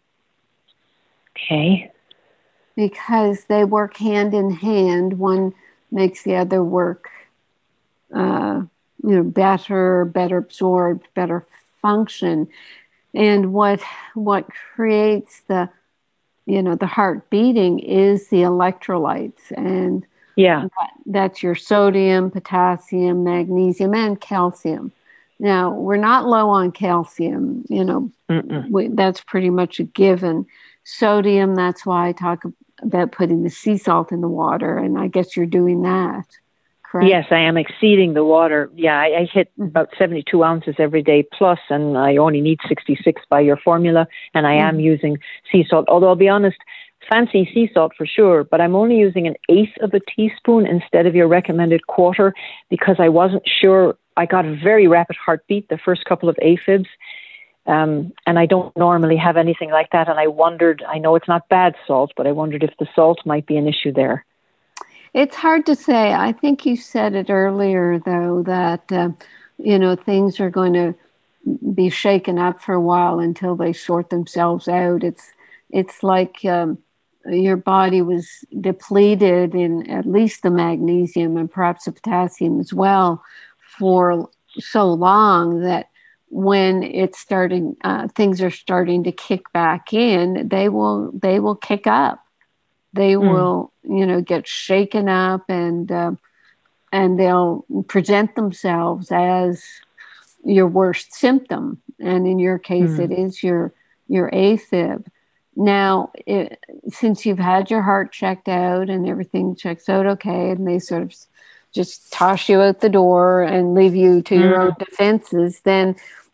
Okay. Because they work hand in hand. One makes the other work better absorbed, better function. And what creates the heart beating is the electrolytes, and that's your sodium, potassium, magnesium, and calcium. Now, we're not low on calcium, that's pretty much a given. Sodium, that's why I talk about putting the sea salt in the water, and I guess you're doing that, correct? Yes, I am exceeding the water. Yeah, I hit about 72 ounces every day plus, and I only need 66 by your formula, and I am using sea salt. Although I'll be honest, fancy sea salt for sure, but I'm only using 1/8 of a teaspoon instead of your recommended 1/4 because I wasn't sure. I got a very rapid heartbeat the first couple of AFibs, and I don't normally have anything like that. And I wondered, I know it's not bad salt, but I wondered if the salt might be an issue there. It's hard to say. I think you said it earlier, though, that, things are going to be shaken up for a while until they sort themselves out. It's like your body was depleted in at least the magnesium and perhaps the potassium as well for so long that when it's starting, things are starting to kick back in, they will kick up. They will, get shaken up, and they'll present themselves as your worst symptom. And in your case, it is your AFib. Now, since you've had your heart checked out and everything checks out okay, and they sort of just toss you out the door and leave you to your own defenses, then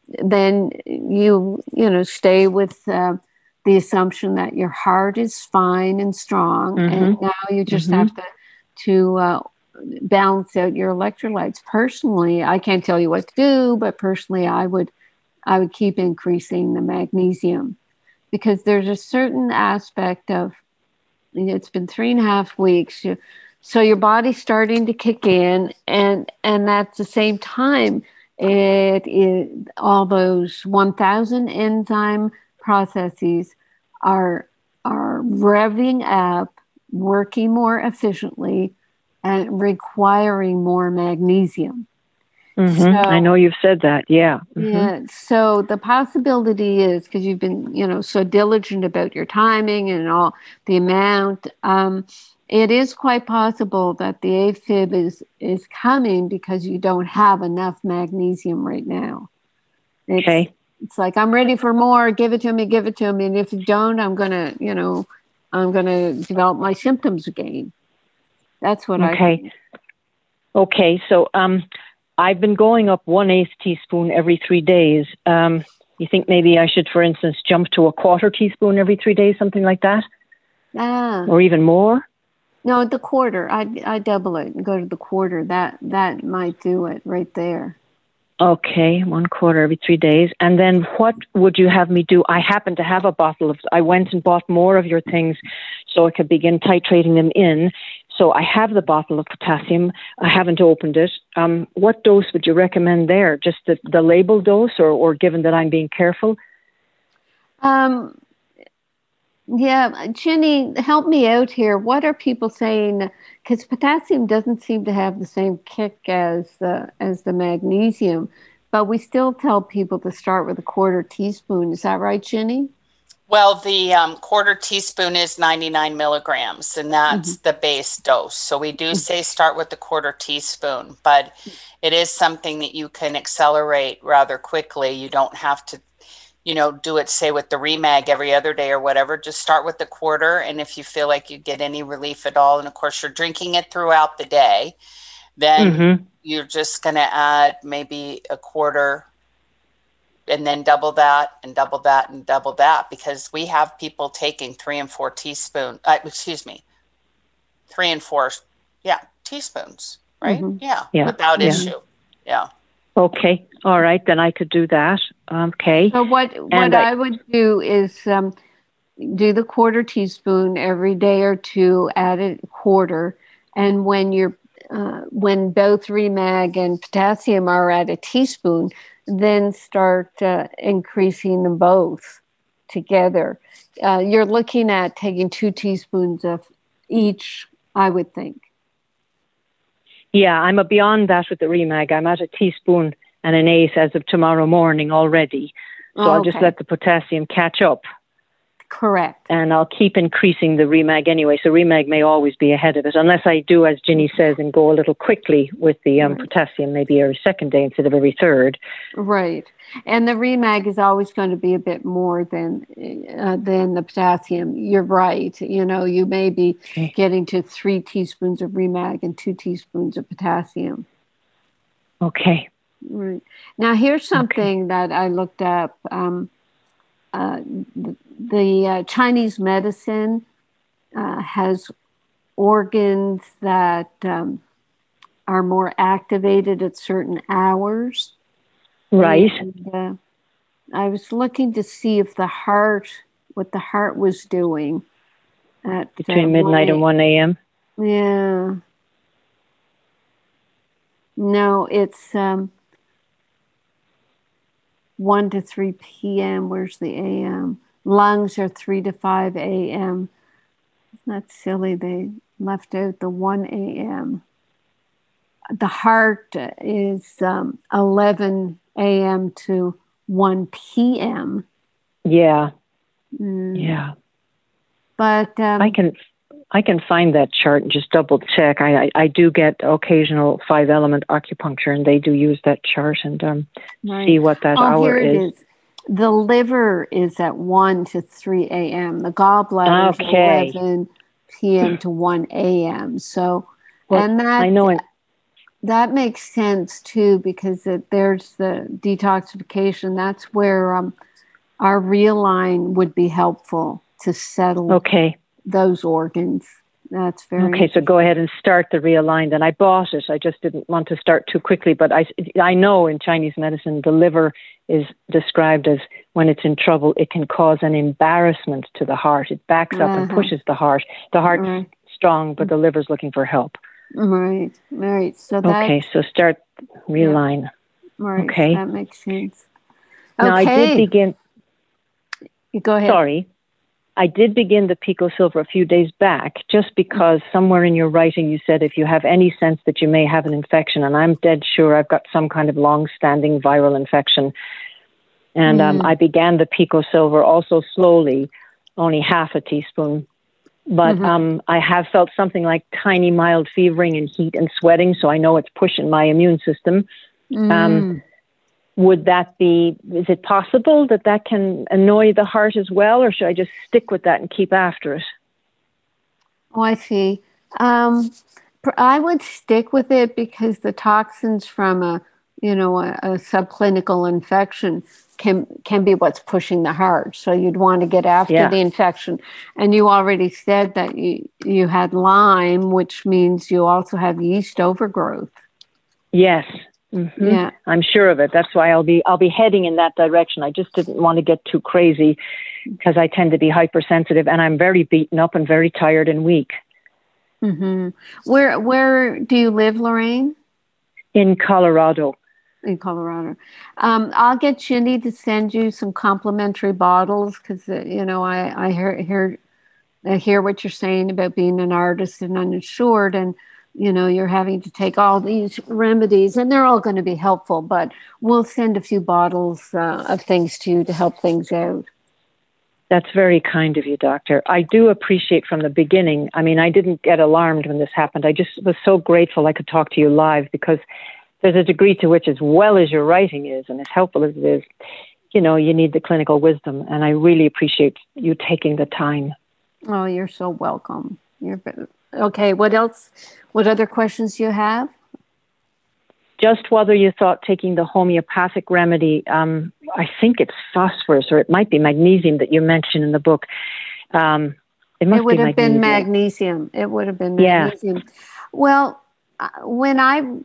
you stay with the assumption that your heart is fine and strong, and now you just have to balance out your electrolytes. Personally, I can't tell you what to do, but personally, I would keep increasing the magnesium, because there's a certain aspect of, it's been 3.5 weeks, so your body's starting to kick in, and at the same time, it is all those 1,000 enzyme processes are revving up, working more efficiently, and requiring more magnesium. So, I know you've said that. Yeah. Yeah. So the possibility is, because you've been, so diligent about your timing and all the amount, it is quite possible that the AFib is coming because you don't have enough magnesium right now. It's like, I'm ready for more. Give it to me. And if you don't, I'm gonna develop my symptoms again. That's what I think. Okay. So, I've been going up 1/8 teaspoon every 3 days. You think maybe I should, for instance, jump to 1/4 teaspoon every 3 days, something like that? Or even more? No, the 1/4. I double it and go to the 1/4. That might do it right there. Okay, 1/4 every 3 days. And then what would you have me do? I happen to have a bottle of, I went and bought more of your things so I could begin titrating them in. So I have the bottle of potassium. I haven't opened it. What dose would you recommend there? Just the label dose, or given that I'm being careful? Yeah, Jenny, help me out here. What are people saying? Because potassium doesn't seem to have the same kick as the magnesium, but we still tell people to start with 1/4 teaspoon. Is that right, Jenny? Well, the 1/4 teaspoon is 99 milligrams, and that's the base dose. So we do say start with the 1/4 teaspoon, but it is something that you can accelerate rather quickly. You don't have to, do it, say, with the Remag every other day or whatever. Just start with the 1/4, and if you feel like you get any relief at all, and of course you're drinking it throughout the day, then you're just going to add maybe 1/4, and then double that and double that and double that, because we have people taking 3 and 4 teaspoons, 3 and 4, teaspoons, right? Without issue. Yeah. Okay. All right. Then I could do that. Okay. So what I would do is do the 1/4 teaspoon every day or two, add a 1/4. And when both Remag and potassium are at a teaspoon, then start increasing them both together. You're looking at taking 2 teaspoons of each, I would think. Yeah, I'm beyond that with the Remag. I'm at a teaspoon and an eighth as of tomorrow morning already. So I'll just let the potassium catch up. Correct. And I'll keep increasing the Remag anyway. So Remag may always be ahead of it, unless I do, as Ginny says, and go a little quickly with the potassium, maybe every second day instead of every third. Right. And the Remag is always going to be a bit more than the potassium. You're right. You know, you may be getting to 3 teaspoons of Remag and 2 teaspoons of potassium. Okay. Right. Now, here's something that I looked up. The Chinese medicine has organs that are more activated at certain hours. Right. And, I was looking to see if what the heart was doing at between midnight and 1 a.m. Yeah. No, it's 1 to 3 p.m. Where's the a.m.? Lungs are 3 to 5 a.m. Isn't that silly? They left out the 1 a.m. The heart is 11 a.m. to 1 p.m. Yeah. Yeah. But I can find that chart and just double check. I do get occasional 5-element acupuncture, and they do use that chart and see what that hour here it is. The liver is at 1 to 3 a.m. The gallbladder is 11 p.m. to 1 a.m. So, and that, I know it. That makes sense too, because there's the detoxification. That's where our Realign would be helpful to settle those organs. That's very okay. So go ahead and start the Realign. And I bought it. I just didn't want to start too quickly. But I know in Chinese medicine, the liver is described as when it's in trouble, it can cause an embarrassment to the heart. It backs up and pushes the heart. The heart's strong, but the liver's looking for help. Right. So so start Realign. Right. Okay, that makes sense. Now I did begin. Go ahead. Sorry. I did begin the Pico Silver a few days back, just because somewhere in your writing you said if you have any sense that you may have an infection, and I'm dead sure I've got some kind of long-standing viral infection. And I began the Pico Silver also slowly, only half a teaspoon. But I have felt something like tiny mild fevering and heat and sweating, so I know it's pushing my immune system. Would that be, is it possible that can annoy the heart as well, or should I just stick with that and keep after it? Oh, I see. I would stick with it because the toxins from a subclinical infection can be what's pushing the heart. So you'd want to get after the infection. And you already said that you had Lyme, which means you also have yeast overgrowth. Yes. Mm-hmm. Yeah, I'm sure of it. That's why I'll be heading in that direction. I just didn't want to get too crazy because I tend to be hypersensitive, and I'm very beaten up and very tired and weak. Mm-hmm. Where do you live, Lorraine? In Colorado. In Colorado. I'll get Ginny to send you some complimentary bottles because I hear what you're saying about being an artist and uninsured, and you're having to take all these remedies, and they're all going to be helpful, but we'll send a few bottles of things to you to help things out. That's very kind of you, Doctor. I do appreciate from the beginning. I mean, I didn't get alarmed when this happened. I just was so grateful I could talk to you live, because there's a degree to which, as well as your writing is, and as helpful as it is, you need the clinical wisdom, and I really appreciate you taking the time. Oh, you're so welcome. Okay, what else? What other questions do you have? Just whether you thought taking the homeopathic remedy, I think it's phosphorus, or it might be magnesium that you mentioned in the book. It would have been magnesium. It would have been magnesium. Yeah. Well, when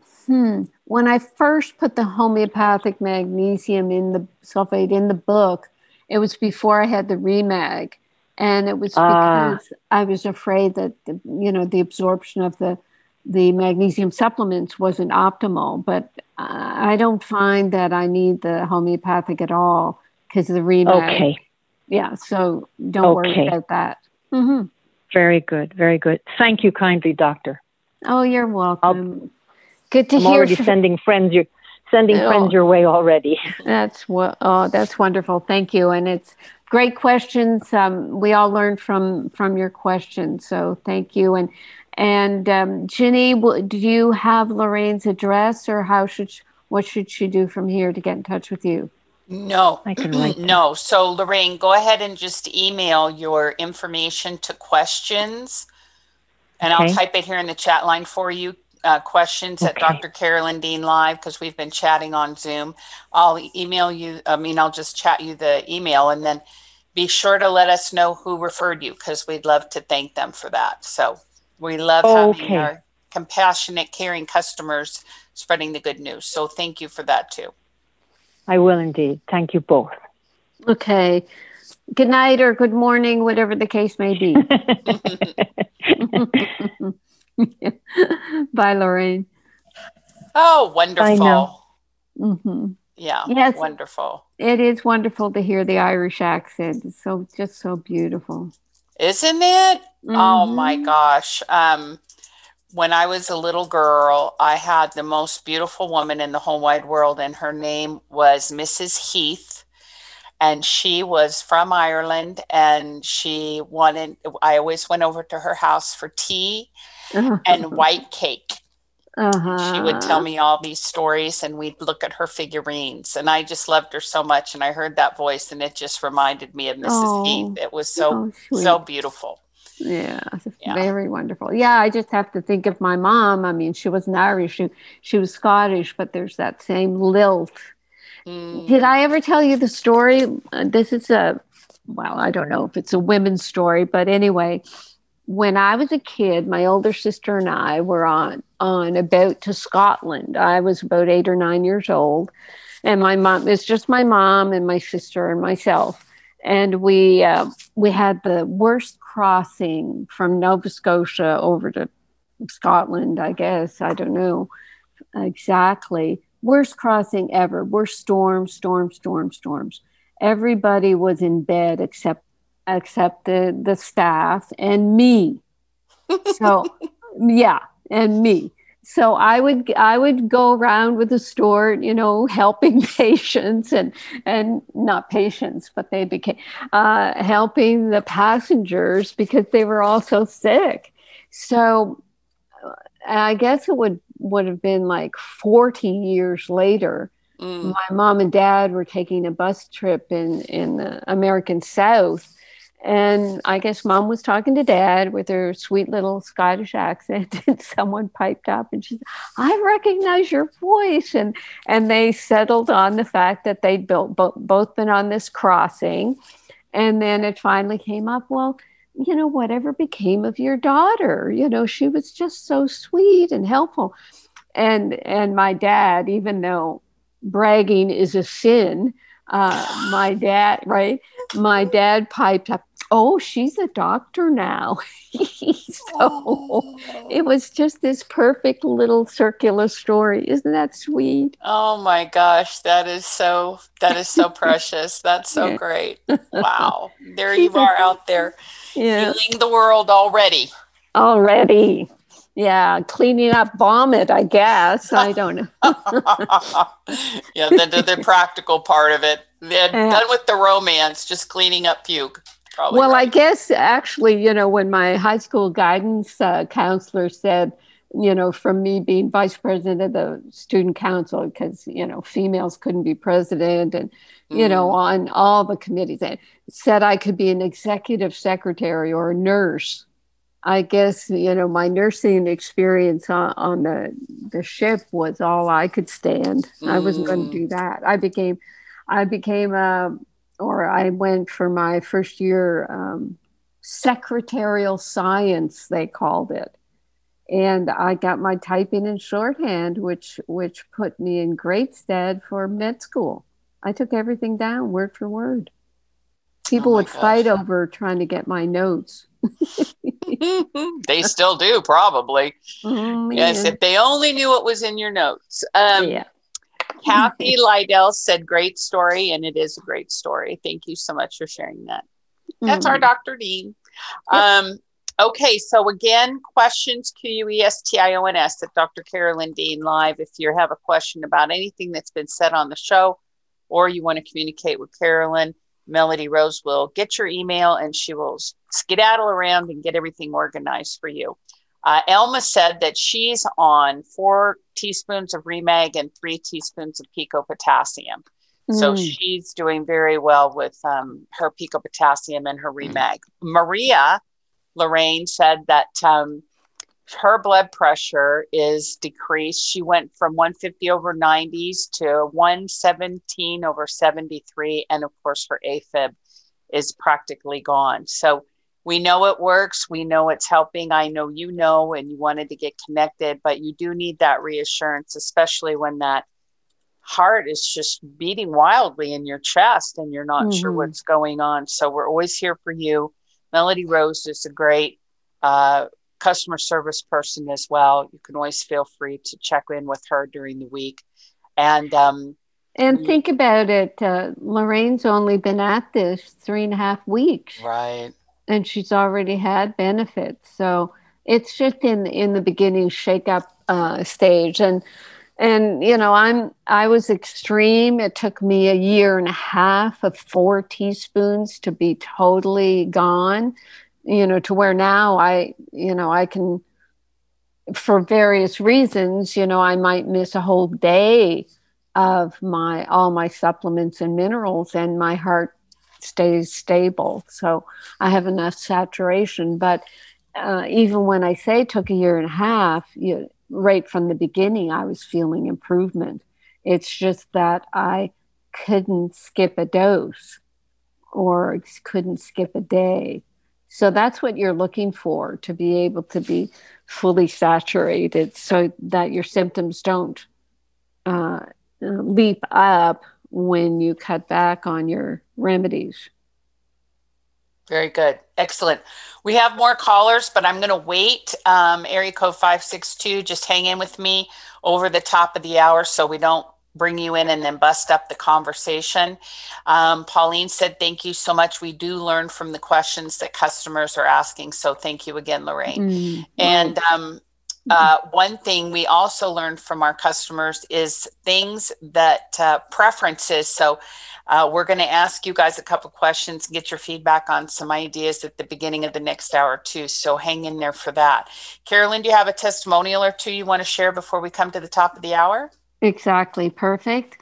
I first put the homeopathic magnesium in the sulfate in the book, it was before I had the Remag. And it was because I was afraid that, the absorption of the magnesium supplements wasn't optimal. But I don't find that I need the homeopathic at all because of the Remag. Okay. Yeah, so don't worry about that. Mm-hmm. Very good, very good. Thank you kindly, Doctor. Oh, you're welcome. Good to I'm hear. already sending friends your way already. That's wonderful. Thank you. And it's great questions. We all learned from your questions. So thank you. And Ginny, do you have Lorraine's address, or what should she do from here to get in touch with you? No, I can write no. So Lorraine, go ahead and just email your information to questions, and I'll type it here in the chat line for you. Questions at Dr. Carolyn Dean Live, because we've been chatting on Zoom. I'll email you. I'll just chat you the email, and then be sure to let us know who referred you, because we'd love to thank them for that. So we love having our compassionate, caring customers spreading the good news. So thank you for that too. I will indeed. Thank you both. Okay. Good night or good morning, whatever the case may be. Bye, Lorraine. Oh, wonderful. Bye now. Mm-hmm. Yeah. Yes, wonderful. It is wonderful to hear the Irish accent. It's just so beautiful. Isn't it? Mm-hmm. Oh my gosh. When I was a little girl, I had the most beautiful woman in the whole wide world, and her name was Mrs. Heath. And she was from Ireland, and I always went over to her house for tea and white cake. She would tell me all these stories, and we'd look at her figurines, and I just loved her so much. And I heard that voice, and it just reminded me of Mrs. Heath. It was so beautiful. Yeah, very wonderful. Yeah, I just have to think of my mom. I mean, she wasn't Irish, she was Scottish, but there's that same lilt. Did I ever tell you the story? This is I don't know if it's a women's story, but anyway, when I was a kid, my older sister and I were on a boat to Scotland. I was about 8 or 9 years old, and my mom, it's just my mom and my sister and myself. And we had the worst crossing from Nova Scotia over to Scotland, I guess. I don't know exactly. Worst crossing ever. Worst storms. Everybody was in bed except the staff and me. So yeah, and me. So I would go around with the store, helping patients and not patients, but they became helping the passengers because they were all so sick. So I guess it would have been like 40 years later. My mom and dad were taking a bus trip in the American South. And I guess mom was talking to dad with her sweet little Scottish accent, and someone piped up and she said, I recognize your voice. And they settled on the fact that they'd both been on this crossing. And then it finally came up, well, whatever became of your daughter? She was just so sweet and helpful. And my dad, even though bragging is a sin, my dad piped up, oh, she's a doctor now. So it was just this perfect little circular story. Isn't that sweet? Oh my gosh, that is so precious. That's so great. Wow. There you are out there healing the world already. Yeah, cleaning up vomit, I guess. I don't know. Yeah, the practical part of it. They're done with the romance, just cleaning up puke. Probably well, right. I guess actually, when my high school guidance counselor said, from me being vice president of the student council, because, females couldn't be president and, on all the committees, and said I could be an executive secretary or a nurse. I guess, my nursing experience on the ship was all I could stand. I wasn't going to do that. I went for my first year, secretarial science, they called it. And I got my typing and shorthand, which put me in great stead for med school. I took everything down word for word. People would fight over trying to get my notes. They still do, probably. Yes, if they only knew what was in your notes. Kathy Lydell said, great story, and it is a great story. Thank you so much for sharing that. That's our Dr. Dean. Okay, so again, questions, questions at Dr. Carolyn Dean Live. If you have a question about anything that's been said on the show, or you want to communicate with Carolyn, Melody Rose will get your email and she will skedaddle around and get everything organized for you. Elma said that she's on 4 teaspoons of Remag and 3 teaspoons of Pico Potassium. So she's doing very well with her Pico Potassium and her Remag. Maria Lorraine said that her blood pressure is decreased. She went from 150 over 90s to 117 over 73. And of course, her AFib is practically gone. So we know it works. We know it's helping. I know you know, and you wanted to get connected, but you do need that reassurance, especially when that heart is just beating wildly in your chest and you're not sure what's going on. So we're always here for you. Melody Rose is a great customer service person as well. You can always feel free to check in with her during the week. And think about it. Lorraine's only been at this 3.5 weeks. Right. And she's already had benefits. So it's just in the beginning shake-up stage. And I was extreme. It took me 1.5 years of 4 teaspoons to be totally gone, to where now I can, for various reasons, I might miss a whole day of all my supplements and minerals, and my heart stays stable. So I have enough saturation. But even when I say it took 1.5 years, right from the beginning, I was feeling improvement. It's just that I couldn't skip a dose or couldn't skip a day. So that's what you're looking for, to be able to be fully saturated so that your symptoms don't leap up when you cut back on your remedies. Very good. Excellent. We have more callers, but I'm going to wait. Area code 562, just hang in with me over the top of the hour so we don't bring you in and then bust up the conversation. Pauline said, thank you so much. We do learn from the questions that customers are asking. So thank you again, Lorraine. And one thing we also learned from our customers is things that preferences. So we're going to ask you guys a couple questions and get your feedback on some ideas at the beginning of the next hour too. So hang in there for that. Carolyn, do you have a testimonial or two you want to share before we come to the top of the hour? Exactly. Perfect.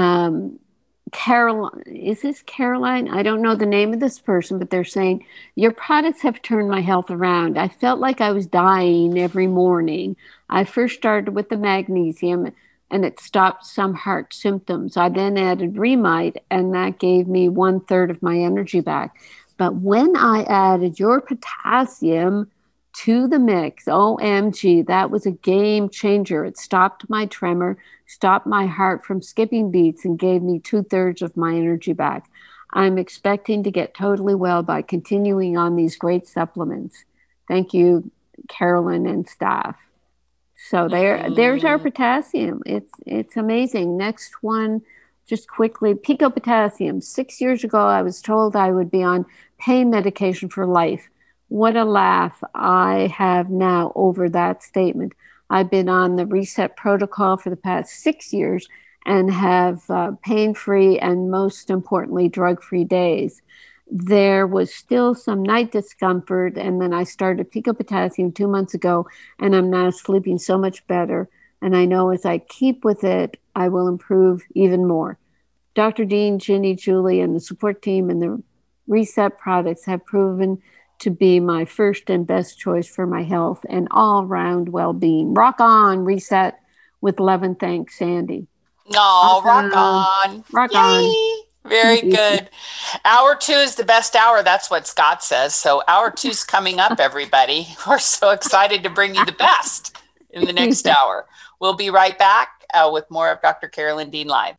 Caroline, is this Caroline? I don't know the name of this person, but they're saying, your products have turned my health around. I felt like I was dying every morning. I first started with the magnesium and it stopped some heart symptoms. I then added Remite and that gave me 1/3 of my energy back. But when I added your potassium to the mix, OMG, that was a game changer. It stopped my tremor, stopped my heart from skipping beats, and gave me 2/3 of my energy back. I'm expecting to get totally well by continuing on these great supplements. Thank you, Carolyn and staff. So there's our potassium. It's amazing. Next one, just quickly, Pico Potassium. 6 years ago, I was told I would be on pain medication for life. What a laugh I have now over that statement. I've been on the reset protocol for the past 6 years and have pain-free and, most importantly, drug-free days. There was still some night discomfort, and then I started Pico Potassium 2 months ago, and I'm now sleeping so much better. And I know as I keep with it, I will improve even more. Dr. Dean, Ginny, Julie, and the support team and the Reset products have proven to be my first and best choice for my health and all-round well-being. Rock on, Reset. With love and thanks, Sandy. Oh, rock on. Rock Yay. on. Very good. Hour 2 is the best hour. That's what Scott says. So hour 2 is coming up, everybody. We're so excited to bring you the best in the next hour. We'll be right back with more of Dr. Carolyn Dean Live.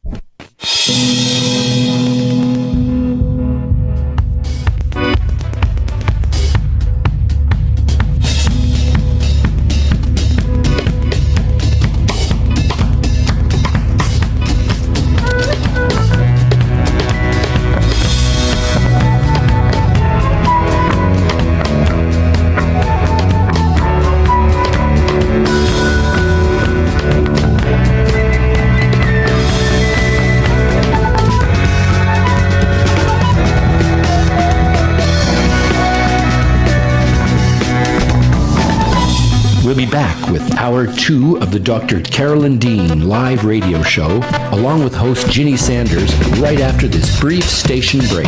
be back with Hour 2 of the Dr. Carolyn Dean live radio show, along with host Ginny Sanders, right after this brief station break.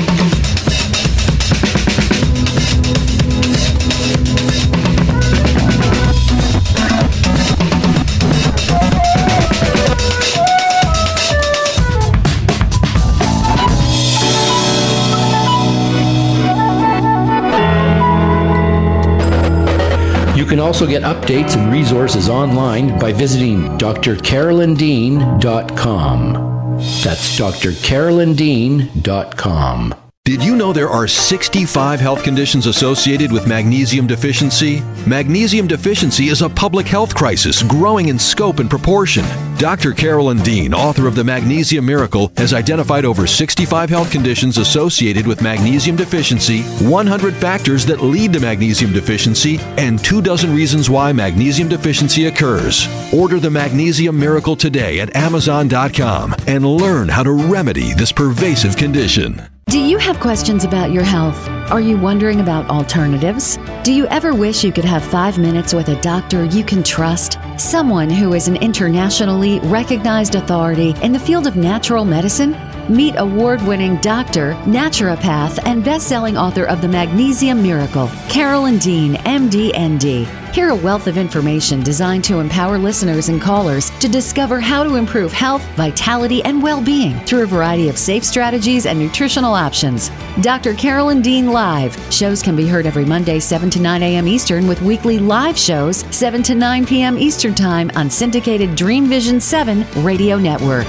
You can also get updates and resources online by visiting drcarolyndean.com. That's drcarolyndean.com. Did you know there are 65 health conditions associated with magnesium deficiency? Magnesium deficiency is a public health crisis growing in scope and proportion. Dr. Carolyn Dean, author of The Magnesium Miracle, has identified over 65 health conditions associated with magnesium deficiency, 100 factors that lead to magnesium deficiency, and 24 reasons why magnesium deficiency occurs. Order The Magnesium Miracle today at Amazon.com and learn how to remedy this pervasive condition. Do you have questions about your health? Are you wondering about alternatives? Do you ever wish you could have 5 minutes with a doctor you can trust? Someone who is an internationally recognized authority in the field of natural medicine? Meet award-winning doctor, naturopath, and best-selling author of The Magnesium Miracle, Carolyn Dean, MD, ND. Hear a wealth of information designed to empower listeners and callers to discover how to improve health, vitality, and well-being through a variety of safe strategies and nutritional options. Dr. Carolyn Dean Live. Shows can be heard every Monday, 7 to 9 a.m. Eastern, with weekly live shows, 7 to 9 p.m. Eastern Time on syndicated Dream Vision 7 radio network.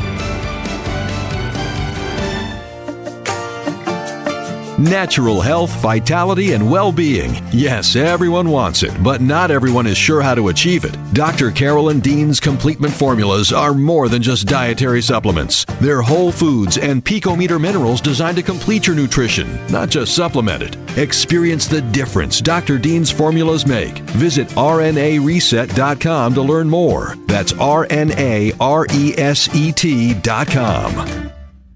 Natural health, vitality, and well-being. Yes, everyone wants it, but not everyone is sure how to achieve it. Dr. Carolyn Dean's Completement Formulas are more than just dietary supplements. They're whole foods and picometer minerals designed to complete your nutrition, not just supplement it. Experience the difference Dr. Dean's formulas make. Visit RNAreset.com to learn more. That's RNARESET.com.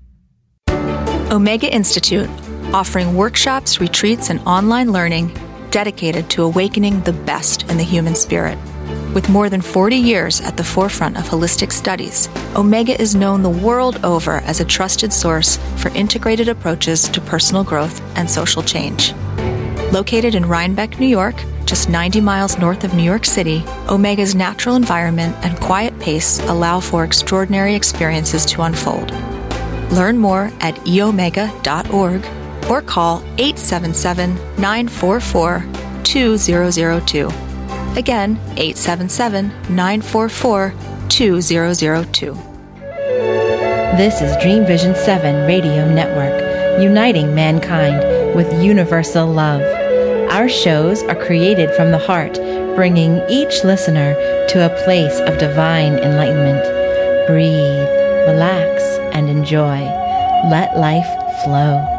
Omega Institute, offering workshops, retreats, and online learning dedicated to awakening the best in the human spirit. With more than 40 years at the forefront of holistic studies, Omega is known the world over as a trusted source for integrated approaches to personal growth and social change. Located in Rhinebeck, New York, just 90 miles north of New York City, Omega's natural environment and quiet pace allow for extraordinary experiences to unfold. Learn more at eomega.org or call 877-944-2002. Again, 877-944-2002. This is Dream Vision 7 Radio Network, uniting mankind with universal love. Our shows are created from the heart, bringing each listener to a place of divine enlightenment. Breathe, relax, and enjoy. Let life flow.